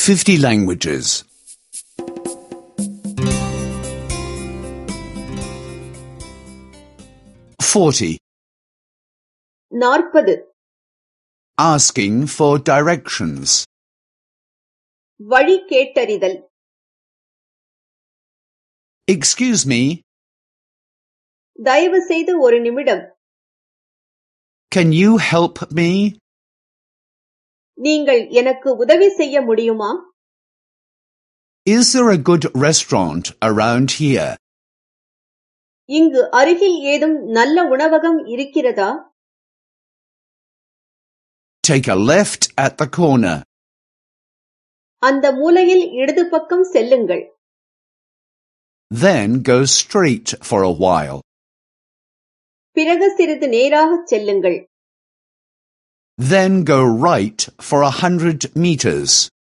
50 languages. 40. 40. Asking for directions. வழி கேட்டறிதல். Excuse me, தயவு செய்து ஒரு நிமிடம். can you help me? நீங்கள் எனக்கு உதவி செய்ய முடியுமா? Is there a good restaurant around here? இங்கு அருகில் ஏதும் நல்ல உணவகம் இருக்கிறதா? Take a left at the corner. அந்த மூலையில் இடது பக்கம் செல்லுங்கள். Then go straight for a while. பிறகு சிறிது நேராகச் செல்லுங்கள். Then go right for 100 meters.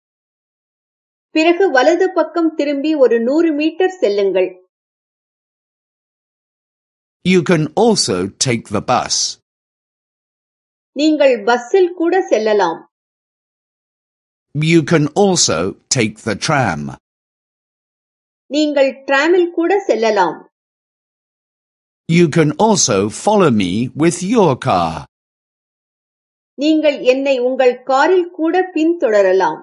பிறகு வலது பக்கம் திரும்பி ஒரு 100 மீட்டர் செல்லுங்கள். You can also take the bus. நீங்கள் பஸ்ஸில் கூட செல்லலாம். You can also take the tram. நீங்கள் டிராமில் கூட செல்லலாம். You can also follow me with your car. நீங்கள் என்னை உங்கள் காரில் கூட பின்தொடரலாம்.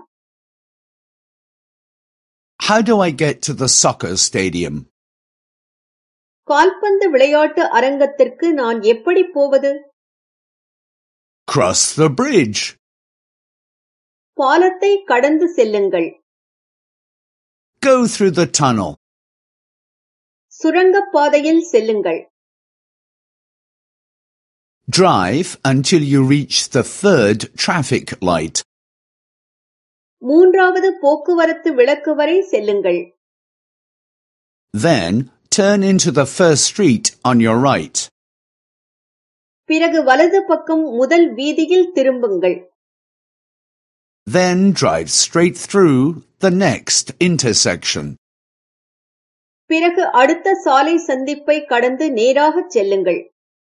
How do I get to the soccer stadium? கால்பந்து விளையாட்டு அரங்கத்திற்கு நான் எப்படி போவது? Cross the bridge. பாலத்தை கடந்து செல்லுங்கள். Go through the tunnel. சுரங்கப் பாதையில் செல்லுங்கள். Drive until you reach the third traffic light. மூன்றாவது போக்குவரத்து விளக்கு வரை செல்லுங்கள். Then turn into the first street on your right. பிறகு வலது பக்கம் முதல் வீதியில் திரும்புங்கள். Then drive straight through the next intersection. பிறகு அடுத்த சாலை சந்திப்பை கடந்து நேராகச் செல்லுங்கள்.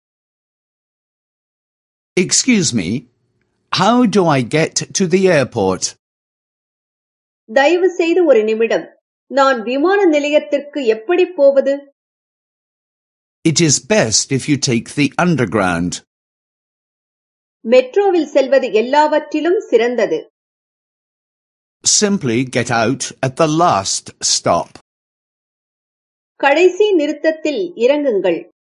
Excuse me, how do I get to the airport? தயவு செய்து ஒரு நிமிடம். நான் விமான நிலையத்திற்கு எப்படி போவது? It is best if you take the underground. மெட்ரோவில் செல்வது எல்லாவற்றிலும் சிறந்தது. Simply get out at the last stop. கடைசி நிறுத்தத்தில் இறங்குங்கள்.